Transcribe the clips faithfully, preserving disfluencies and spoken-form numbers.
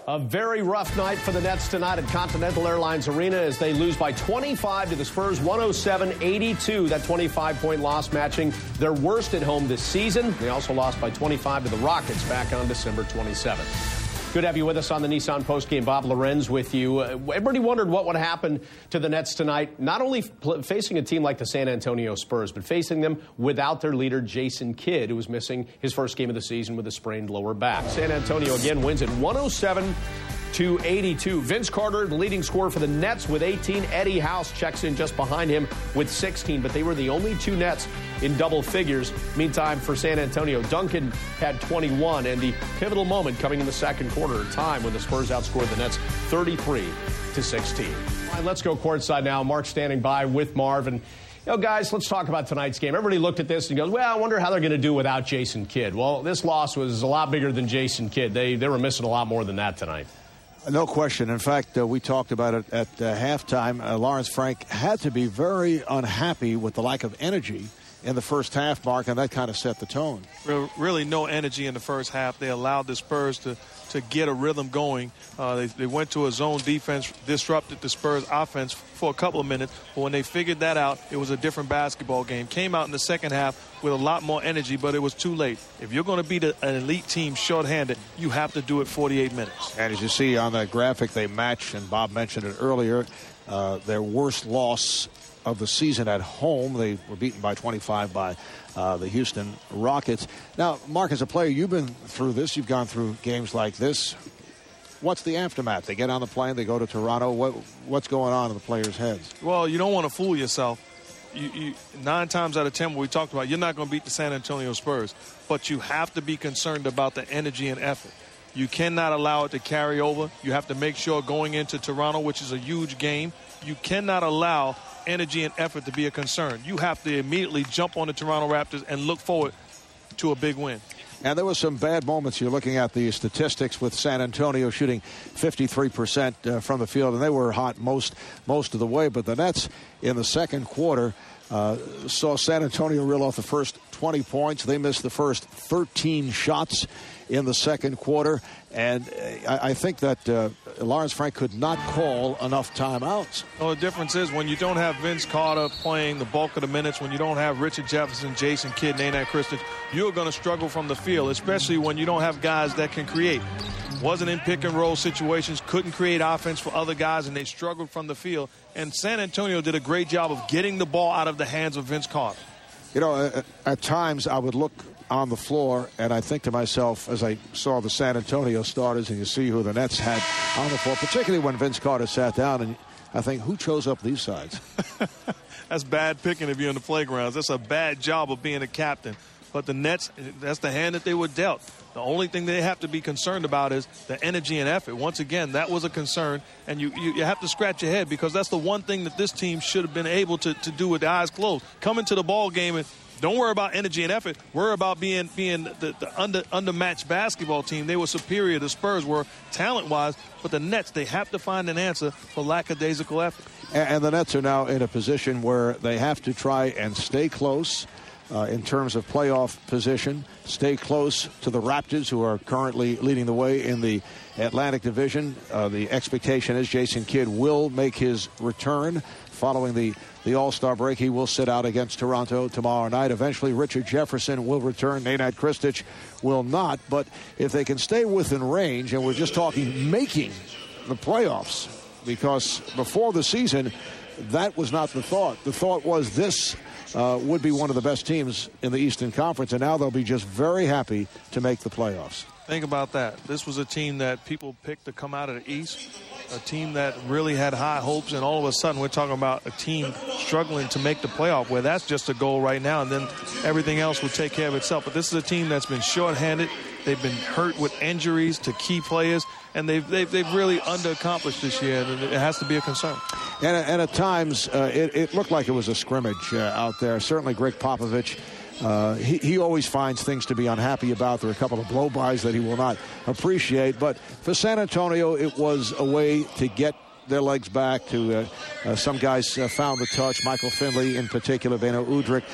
A very rough night for the Nets tonight at Continental Airlines Arena as they lose by twenty-five to the Spurs, one oh seven eighty-two. That twenty-five point loss matching their worst at home this season. They also lost by twenty-five to the Rockets back on December twenty-seventh. Good to have you with us on the Nissan postgame. Bob Lorenz with you. Uh, everybody wondered what would happen to the Nets tonight, not only pl- facing a team like the San Antonio Spurs, but facing them without their leader, Jason Kidd, who was missing his first game of the season with a sprained lower back. San Antonio again wins at one oh seven to eighty-two. Vince Carter, the leading scorer for the Nets with eighteen. Eddie House checks in just behind him with sixteen, but they were the only two Nets in double figures. Meantime, for San Antonio, Duncan had twenty-one, and the pivotal moment coming in the second quarter, a time when the Spurs outscored the Nets thirty-three to sixteen. All right, let's go courtside now. Mark standing by with Marv. And, you know, guys, let's talk about tonight's game. Everybody looked at this and goes, well, I wonder how they're going to do without Jason Kidd. Well, this loss was a lot bigger than Jason Kidd. They, they were missing a lot more than that tonight. No question. In fact, uh, we talked about it at uh, halftime. Uh, Lawrence Frank had to be very unhappy with the lack of energy in the first half, Mark, and that kind of set the tone. Really no energy in the first half. They allowed the Spurs to, to get a rhythm going. Uh, they, they went to a zone defense, disrupted the Spurs offense for a couple of minutes. But when they figured that out, it was a different basketball game. Came out in the second half with a lot more energy, but it was too late. If you're going to beat a, an elite team shorthanded, you have to do it forty-eight minutes. And as you see on the graphic, they match, and Bob mentioned it earlier, uh, their worst loss of the season at home. They were beaten by twenty-five by uh, the Houston Rockets. Now, Mark, as a player, you've been through this. You've gone through games like this. What's the aftermath? They get on the plane, they go to Toronto. What, what's going on in the players' heads? Well, you don't want to fool yourself. You, you, nine times out of ten, what we talked about, you're not going to beat the San Antonio Spurs. But you have to be concerned about the energy and effort. You cannot allow it to carry over. You have to make sure going into Toronto, which is a huge game, you cannot allow energy and effort to be a concern. You have to immediately jump on the Toronto Raptors and look forward to a big win. And there were some bad moments. You're looking at the statistics with San Antonio shooting fifty-three percent uh, from the field, and they were hot most most of the way. But the Nets in the second quarter uh, saw San Antonio reel off the first twenty points. They missed the first thirteen shots in the second quarter. And I, I think that uh, Lawrence Frank could not call enough timeouts. Well, the difference is when you don't have Vince Carter playing the bulk of the minutes, when you don't have Richard Jefferson, Jason Kidd, Nenad Krstić, you're going to struggle from the field, especially when you don't have guys that can create. Wasn't in pick and roll situations, couldn't create offense for other guys, and they struggled from the field. And San Antonio did a great job of getting the ball out of the hands of Vince Carter. You know, at, at times I would look on the floor, and I think to myself, as I saw the San Antonio starters, and you see who the Nets had on the floor, particularly when Vince Carter sat down, and I think, who chose up these sides? That's bad picking if you're in the playgrounds. That's a bad job of being a captain. But the Nets, that's the hand that they were dealt. The only thing they have to be concerned about is the energy and effort. Once again, that was a concern, and you, you, you have to scratch your head because that's the one thing that this team should have been able to, to do with their eyes closed. Come into the ball game and don't worry about energy and effort. Worry about being being the, the under undermatched basketball team. They were superior. The Spurs were talent-wise, but the Nets, they have to find an answer for lackadaisical effort. And, and the Nets are now in a position where they have to try and stay close uh, in terms of playoff position, stay close to the Raptors, who are currently leading the way in the Atlantic Division. Uh, the expectation is Jason Kidd will make his return following the The All-Star break. He will sit out against Toronto tomorrow night. Eventually, Richard Jefferson will return. Nenad Krstić will not. But if they can stay within range, and we're just talking making the playoffs, because before the season, that was not the thought. The thought was this uh, would be one of the best teams in the Eastern Conference, and now they'll be just very happy to make the playoffs. Think about that. This was a team that people picked to come out of the East, a team that really had high hopes, and all of a sudden we're talking about a team struggling to make the playoff, where that's just a goal right now, and then everything else will take care of itself. But this is a team that's been shorthanded. They've been hurt with injuries to key players, and they've they've, they've really underaccomplished this year, and it has to be a concern. And, and at times, uh, it, it looked like it was a scrimmage uh, out there. Certainly Greg Popovich, Uh, he, he always finds things to be unhappy about. There are a couple of blow-bys that he will not appreciate. But for San Antonio, it was a way to get their legs back. To uh, uh, some guys uh, found the touch. Michael Finley in particular, Beno Udrih.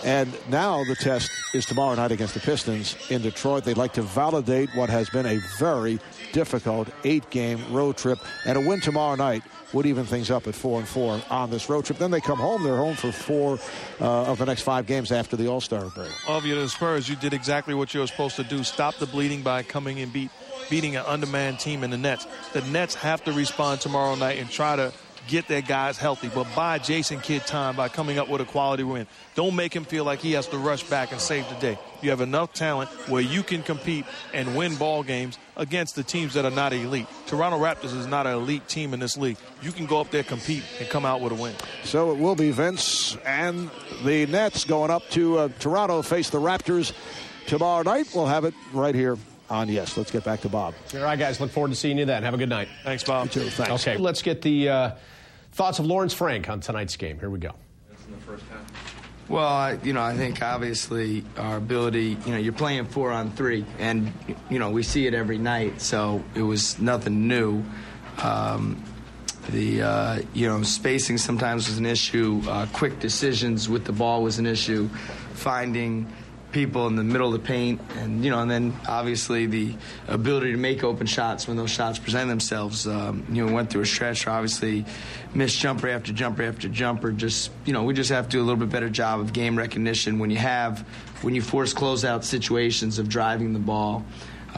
And now the test is tomorrow night against the Pistons in Detroit. They'd like to validate what has been a very difficult eight-game road trip. And a win tomorrow night would even things up at four and four on this road trip. Then they come home. They're home for four uh, of the next five games after the All-Star break. Well, if you're the Spurs, you did exactly what you were supposed to do. Stop the bleeding by coming and beat, beating an undermanned team in the Nets. The Nets have to respond tomorrow night and try to get their guys healthy, but buy Jason Kidd time by coming up with a quality win. Don't make him feel like he has to rush back and save the day. You have enough talent where you can compete and win ball games against the teams that are not elite. Toronto Raptors is not an elite team in this league. You can go up there, compete, and come out with a win. So it will be Vince and the Nets going up to uh, Toronto, face the Raptors tomorrow night. We'll have it right here on Yes. Let's get back to Bob. All right, guys. Look forward to seeing you then. Have a good night. Thanks, Bob. You too. Thanks. Okay, let's get the uh, thoughts of Lawrence Frank on tonight's game. Here we go. In the first half. Well, I, you know, I think obviously our ability, you know, you're playing four on three, and, you know, we see it every night, so it was nothing new. Um, the, uh, you know, spacing sometimes was an issue. Uh, quick decisions with the ball was an issue. Finding people in the middle of the paint, and you know, and then obviously the ability to make open shots when those shots present themselves. Um, you know, went through a stretch where obviously missed jumper after jumper after jumper. Just you know, we just have to do a little bit better job of game recognition when you have when you force closeout situations of driving the ball.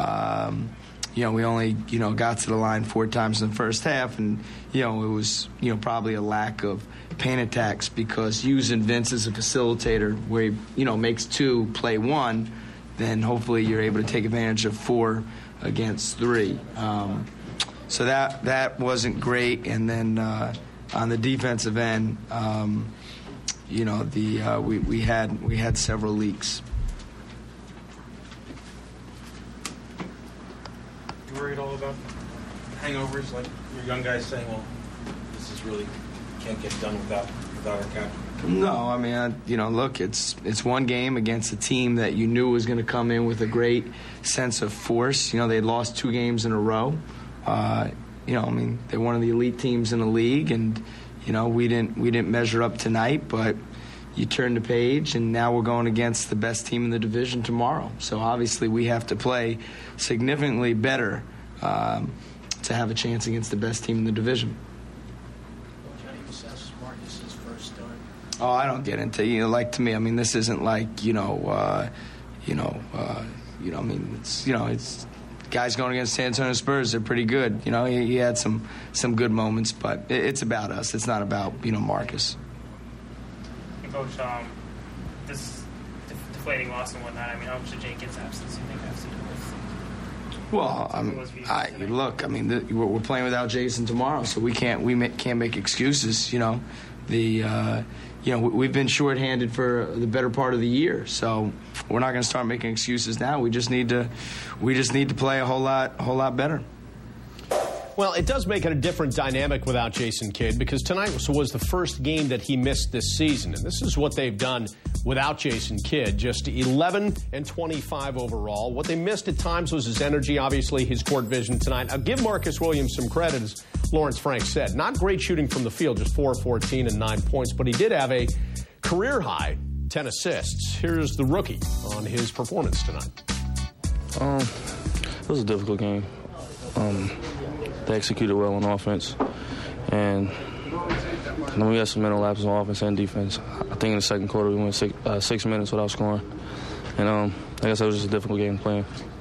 Um, you know, we only you know got to the line four times in the first half, and you know it was you know probably a lack of paint attacks, because using Vince as a facilitator where he, you know, makes two play one, then hopefully you're able to take advantage of four against three. Um, so that that wasn't great. And then uh, on the defensive end, um, you know, the uh, we we had we had several leaks. You worried all about hangovers, like your young guys saying, "Well, this is really." Can't get done without without our captain? No, I mean, I, you know, look, it's it's one game against a team that you knew was going to come in with a great sense of force. You know, they lost two games in a row. Uh, you know, I mean, they're one of the elite teams in the league, and you know, we didn't we didn't measure up tonight, but you turn the page, and now we're going against the best team in the division tomorrow. So obviously, we have to play significantly better um, to have a chance against the best team in the division. Oh, I don't get into, you know, like, to me, I mean, this isn't like, you know, uh, you know, uh, you know, I mean, it's, you know, it's guys going against San Antonio Spurs. They're pretty good. You know, he, he had some, some good moments, but it, it's about us. It's not about, you know, Marcus. Coach, um, this def- deflating loss and whatnot, I mean, how much did Jenkins' absence do you think has to do with? Well, um, I, look, I mean, the, we're, we're playing without Jason tomorrow, so we can't, we ma- can't make excuses, you know. The, uh, you know, we've been shorthanded for the better part of the year, so we're not going to start making excuses now. We just need to, we just need to play a whole lot, a whole lot better. Well, it does make it a different dynamic without Jason Kidd, because tonight was, was the first game that he missed this season. And this is what they've done without Jason Kidd, just eleven and twenty-five overall. What they missed at times was his energy, obviously his court vision tonight. I'll give Marcus Williams some credit, as Lawrence Frank said. Not great shooting from the field, just four of fourteen and nine points, but he did have a career-high ten assists. Here's the rookie on his performance tonight. Um, it was a difficult game. Um, They executed well on offense, and then we had some mental lapses on offense and defense. I think in the second quarter we went six, uh, six minutes without scoring, and um, I guess it was just a difficult game to play in.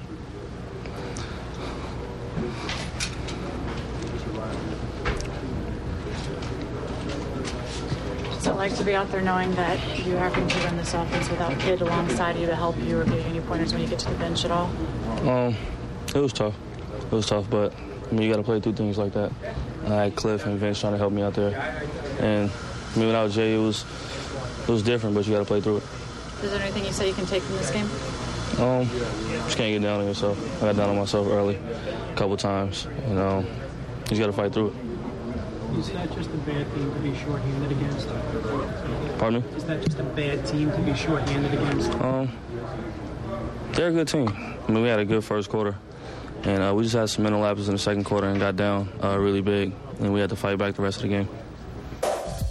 What's it like to be out there knowing that you are having to run this offense without Kidd alongside you to help you or give you any pointers when you get to the bench at all? Um, it was tough. It was tough, but I mean, you got to play through things like that. And I had Cliff and Vince trying to help me out there. And I mean, without Jay, it was it was different, but you got to play through it. Is there anything you say you can take from this game? Um, just can't get down on yourself. I got down on myself early a couple times. And um, you just got to fight through it. Is that just a bad team to be shorthanded against? Pardon me? Is that just a bad team to be shorthanded against? Um, they're a good team. I mean, we had a good first quarter. And uh, we just had some mental lapses in the second quarter and got down uh, really big. And we had to fight back the rest of the game.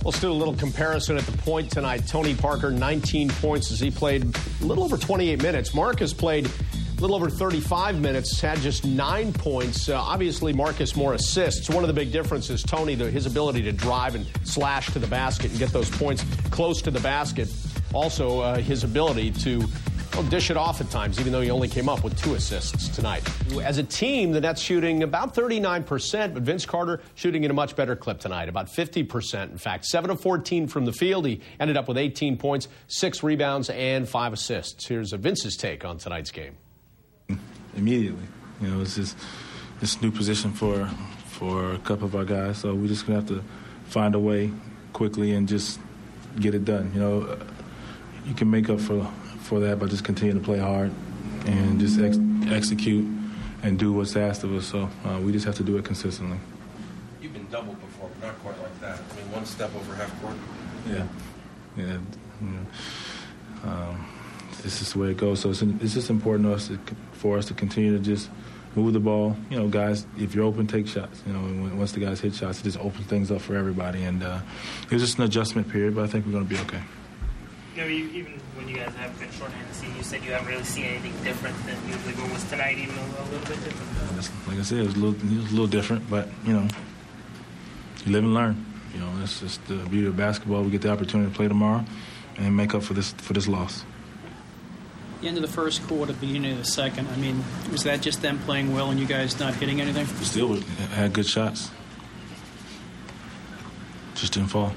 Let's do a little comparison at the point tonight. Tony Parker, nineteen points as he played a little over twenty-eight minutes. Marcus played a little over thirty-five minutes, had just nine points. Uh, obviously, Marcus more assists. One of the big differences, Tony, the, his ability to drive and slash to the basket and get those points close to the basket. Also, uh, his ability to well, dish it off at times, even though he only came up with two assists tonight. As a team, the Nets shooting about thirty-nine percent, but Vince Carter shooting at a much better clip tonight, about fifty percent. In fact, seven of fourteen from the field. He ended up with eighteen points, six rebounds, and five assists. Here's Vince's take on tonight's game. Immediately. You know, it's just this new position for for a couple of our guys, so we're just going to have to find a way quickly and just get it done. You know, you can make up for for that by just continuing to play hard and just ex- execute and do what's asked of us. So uh, we just have to do it consistently. You've been doubled before, but not quite like that. I mean, one step over half court. Yeah, yeah. You know, um, this is the way it goes. So it's, it's just important to us to, for us to continue to just move the ball. You know, guys, if you're open, take shots. You know, and once the guys hit shots, it just opens things up for everybody. And uh, it was just an adjustment period, but I think we're going to be okay. You know, you, even when you guys have been shorthanded this season, you said you haven't really seen anything different than usually. But was tonight even a, a little bit different? Like I said, it was a little, it was a little different, but, you know, you live and learn. You know, that's just the beauty of basketball. We get the opportunity to play tomorrow and make up for this for this loss. The end of the first quarter, beginning of the second, I mean, was that just them playing well and you guys not hitting anything? We still had good shots. Just didn't fall.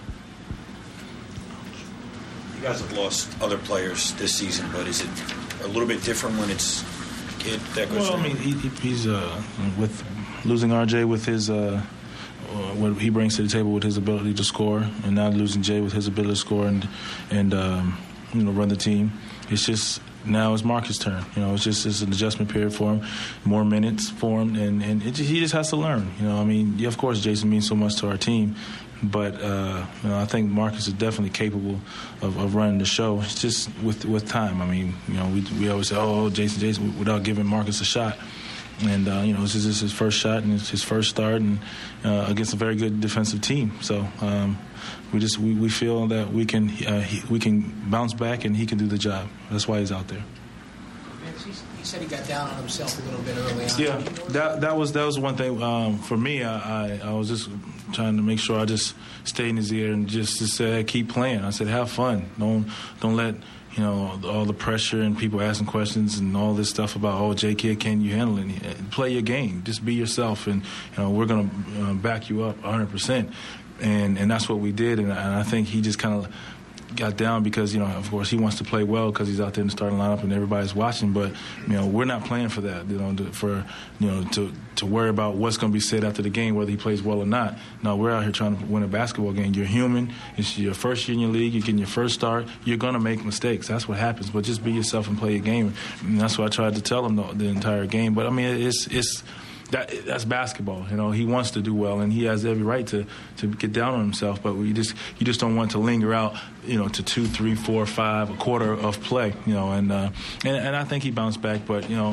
You guys have lost other players this season, but is it a little bit different when it's a kid that goes Well, I mean, he, he's uh, with losing R J with his uh, what he brings to the table with his ability to score, and now losing Jay with his ability to score and and um, you know run the team. It's just now it's Marcus' turn. You know, it's just it's an adjustment period for him, more minutes for him, and and it just, he just has to learn. You know, I mean, yeah, of course, Jason means so much to our team. But uh, you know, I think Marcus is definitely capable of, of running the show. It's just with with time. I mean, you know, we we always say, "Oh, Jason, Jason," without giving Marcus a shot. And uh, you know, this is his first shot and it's his first start, and uh, against a very good defensive team. So um, we just we, we feel that we can uh, he, we can bounce back and he can do the job. That's why he's out there. He said he got down on himself a little bit early on. Yeah, that that was that was one thing um, for me. I, I I was just trying to make sure I just stayed in his ear and just, just said, keep playing. I said, have fun. Don't don't let you know all the pressure and people asking questions and all this stuff about, oh, J Kid, can you handle it? Play your game. Just be yourself, and you know we're gonna uh, back you up one hundred percent. And and that's what we did. And, and I think he just kind of got down because, you know, of course, he wants to play well because he's out there in the starting lineup and everybody's watching. But, you know, we're not playing for that, you know, to, for, you know, to, to worry about what's going to be said after the game, whether he plays well or not. No, we're out here trying to win a basketball game. You're human. It's your first year in your league. You're getting your first start. You're going to make mistakes. That's what happens. But just be yourself and play your game. And that's what I tried to tell him the, the entire game. But, I mean, it's it's – That, that's basketball, you know. He wants to do well, and he has every right to, to get down on himself. But we just you just don't want to linger out, you know, to two, three, four, five, a quarter of play, you know. And uh, and, and I think he bounced back, but you know,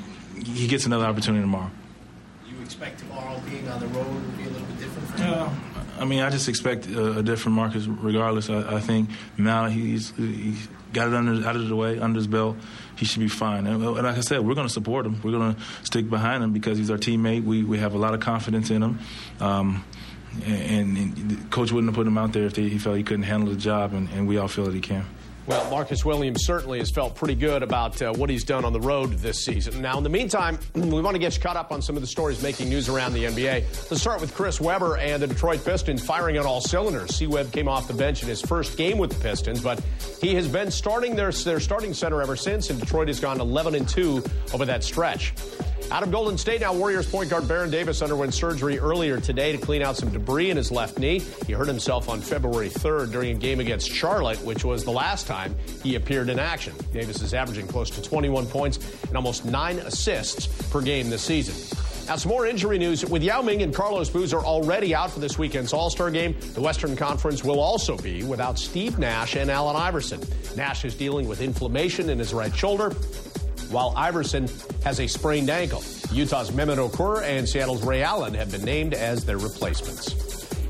he gets another opportunity tomorrow. You expect tomorrow being on the road will be a little bit different for him? Yeah. I mean, I just expect a, a different Marcus regardless. I, I think now he's he's got it under out of the way, under his belt. He should be fine. And, and like I said, we're going to support him. We're going to stick behind him because he's our teammate. We we have a lot of confidence in him. Um, and, and Coach wouldn't have put him out there if they, he felt he couldn't handle the job, and, and we all feel that he can. Well, Marcus Williams certainly has felt pretty good about uh, what he's done on the road this season. Now, in the meantime, we want to get you caught up on some of the stories making news around the N B A. Let's start with Chris Webber and the Detroit Pistons firing on all cylinders. C-Webb came off the bench in his first game with the Pistons, but he has been starting their, their starting center ever since, and Detroit has gone eleven and two over that stretch. Out of Golden State now, Warriors point guard Baron Davis underwent surgery earlier today to clean out some debris in his left knee. He hurt himself on February third during a game against Charlotte, which was the last time he appeared in action. Davis is averaging close to twenty-one points and almost nine assists per game this season. Now, some more injury news. With Yao Ming and Carlos Boozer already out for this weekend's All-Star game, the Western Conference will also be without Steve Nash and Allen Iverson. Nash is dealing with inflammation in his right shoulder, while Iverson has a sprained ankle. Utah's Mehmet Okur and Seattle's Ray Allen have been named as their replacements.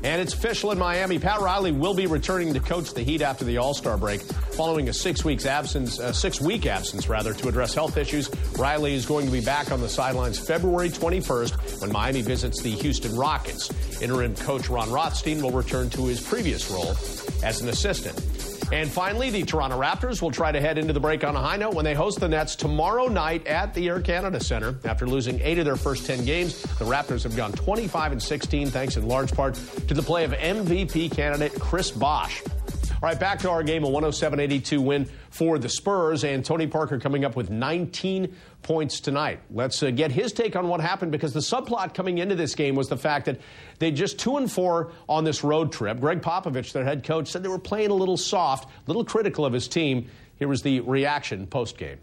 And it's official in Miami. Pat Riley will be returning to coach the Heat after the All-Star break, following a six weeks absence, uh, six-week absence rather, to address health issues. Riley is going to be back on the sidelines February twenty-first when Miami visits the Houston Rockets. Interim coach Ron Rothstein will return to his previous role as an assistant. And finally, the Toronto Raptors will try to head into the break on a high note when they host the Nets tomorrow night at the Air Canada Centre. After losing eight of their first ten games, the Raptors have gone twenty-five and sixteen, thanks in large part to the play of M V P candidate Chris Bosh. All right, back to our game, a one oh seven eighty-two win for the Spurs, and Tony Parker coming up with nineteen points tonight. Let's uh, get his take on what happened, because the subplot coming into this game was the fact that they just two and four on this road trip. Greg Popovich, their head coach, said they were playing a little soft, a little critical of his team. Here was the reaction post-game.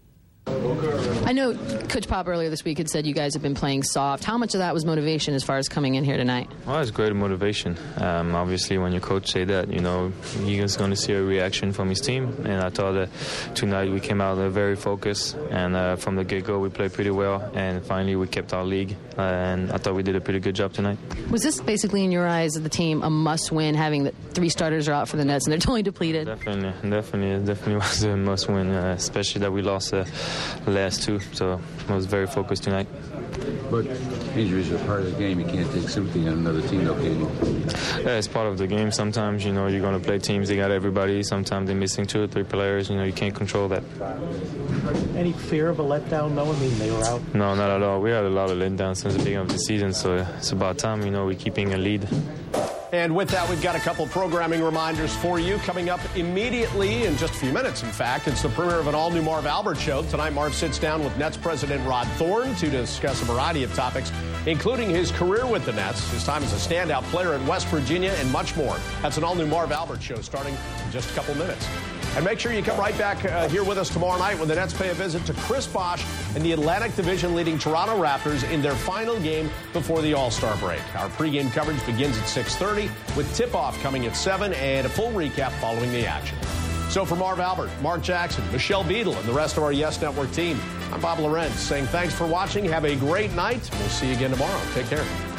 I know Coach Pop earlier this week had said you guys have been playing soft. How much of that was motivation as far as coming in here tonight? Well, it's great motivation. Um, obviously, when your coach say that, you know, he's going to see a reaction from his team. And I thought that tonight we came out uh, very focused. And uh, from the get-go, we played pretty well. And finally, we kept our league. Uh, and I thought we did a pretty good job tonight. Was this basically, in your eyes, of the team, a must-win, having the three starters are out for the Nets and they're totally depleted? Definitely, definitely, it definitely was a must-win, uh, especially that we lost the uh, last two. So I was very focused tonight. But injuries are part of the game. You can't take sympathy on another team, though, can you? Yeah, it's part of the game. Sometimes, you know, you're going to play teams, they got everybody. Sometimes they're missing two or three players. You know, you can't control that. Any fear of a letdown, though? I mean, they were out. No, not at all. We had a lot of letdowns since the beginning of the season, so it's about time, you know, we're keeping a lead. And with that, we've got a couple programming reminders for you coming up immediately in just a few minutes, in fact. It's the premiere of an all-new Marv Albert show. Tonight, Marv sits down with Nets president Rod Thorne to discuss a variety of topics, including his career with the Nets, his time as a standout player at West Virginia, and much more. That's an all-new Marv Albert show starting in just a couple minutes. And make sure you come right back uh, here with us tomorrow night when the Nets pay a visit to Chris Bosh and the Atlantic Division leading Toronto Raptors in their final game before the All-Star break. Our pregame coverage begins at six thirty with tip-off coming at seven and a full recap following the action. So for Marv Albert, Mark Jackson, Michelle Beadle, and the rest of our Yes Network team, I'm Bob Lorenz saying thanks for watching. Have a great night. We'll see you again tomorrow. Take care.